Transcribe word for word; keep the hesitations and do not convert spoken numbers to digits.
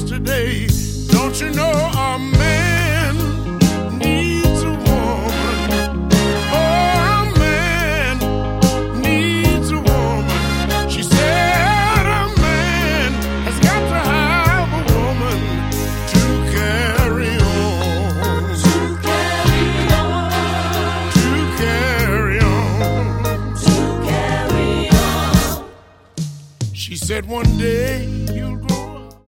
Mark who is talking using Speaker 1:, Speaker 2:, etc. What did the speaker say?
Speaker 1: yesterday. Don't you know a man needs a woman? Oh, a man needs a woman. She said a man has got to have a woman to carry on. To carry on. To carry on. To carry on. She said one day